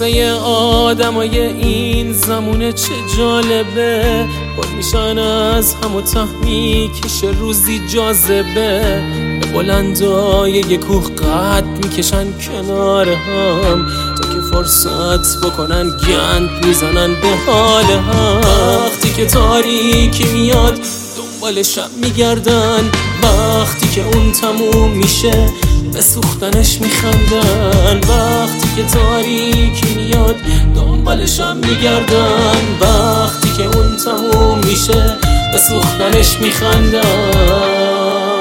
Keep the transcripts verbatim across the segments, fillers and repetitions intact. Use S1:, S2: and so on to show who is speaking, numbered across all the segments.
S1: واسه آدمای این زمونه چه جالبه، پر میشن از هم و ته میکشه روزی جاذبه، به بلندای یه کوه قد میکشن کنار هم تا که فرصت بکنن گند میزنن به حال هم. وقتی که تاریکی میاد دنبالشم میگردن، وقتی که اون تموم میشه به سوختنش میخندن. وقتی که تاریکی میاد دنبالشم میگردن، وقتی که اون تموم میشه به سوختنش میخندن.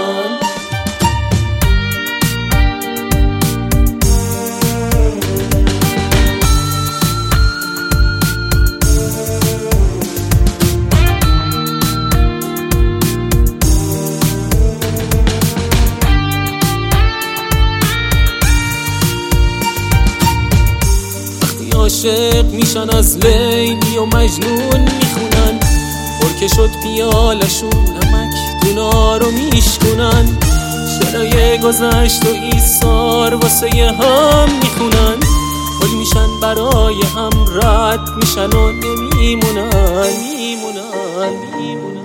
S1: عاشق میشن از لیلی و مجنون میخونن، پر که شد پیالشون نمک دونا رو میشکنن. شرای گذشت و ایثار واسه هم میخونن، پل میشن برای هم رد میشن و نمیمونن میمونن میمونن.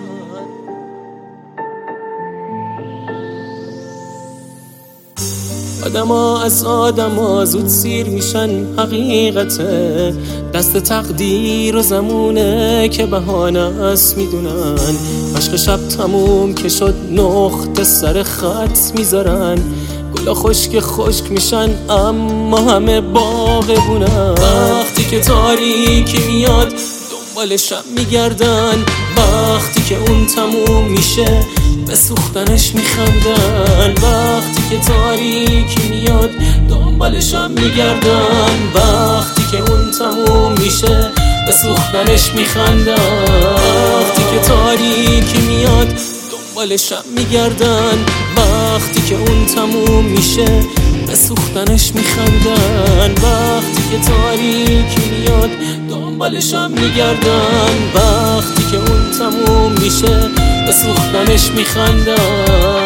S1: آدما از آدما زود سیر میشن حقیقته، دست تقدیر و زمونه که بهانه است میدونن. عشق شب تموم که شد نقطه سر خط میذارن، گلا خشک خشک میشن اما همه باغبونن. وقتی که تاریکی میاد دنبالشم میگردن، وقتی که اون تموم میشه به سوختنش میخندن. وقتی که تاریکی میاد دنبالشم میگردن، وقتی که اون تموم میشه به سوختنش میخندن. وقتی که تاریکی میاد دنبالشم میگردن، وقتی که اون تموم میشه به سوختنش میخندن. وقتی که تاریکی میاد دنبالشم میگردن، وقتی که اون تموم میشه به سوختنش میخندن.